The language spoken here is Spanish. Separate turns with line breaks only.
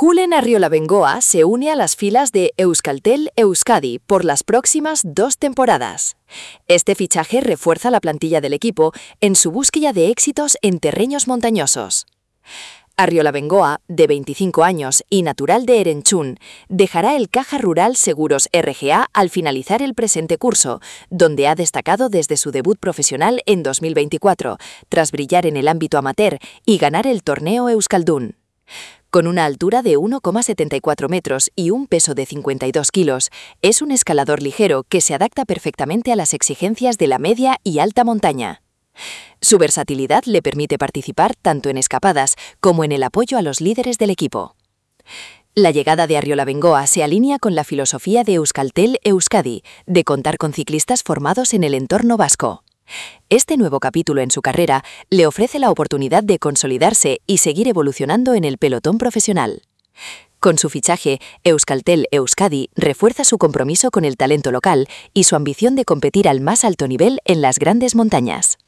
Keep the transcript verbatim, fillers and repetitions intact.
Julen Arriolabengoa se une a las filas de Euskaltel Euskadi por las próximas dos temporadas. Este fichaje refuerza la plantilla del equipo en su búsqueda de éxitos en terrenos montañosos. Arriolabengoa, de veinticinco años y natural de Erenchun, dejará el Caja Rural Seguros R G A al finalizar el presente curso, donde ha destacado desde su debut profesional en dos mil veinticuatro, tras brillar en el ámbito amateur y ganar el torneo Euskaldun. Con una altura de uno coma setenta y cuatro metros y un peso de cincuenta y dos kilos, es un escalador ligero que se adapta perfectamente a las exigencias de la media y alta montaña. Su versatilidad le permite participar tanto en escapadas como en el apoyo a los líderes del equipo. La llegada de Arriolabengoa se alinea con la filosofía de Euskaltel Euskadi, de contar con ciclistas formados en el entorno vasco. Este nuevo capítulo en su carrera le ofrece la oportunidad de consolidarse y seguir evolucionando en el pelotón profesional. Con su fichaje, Euskaltel Euskadi refuerza su compromiso con el talento local y su ambición de competir al más alto nivel en las grandes montañas.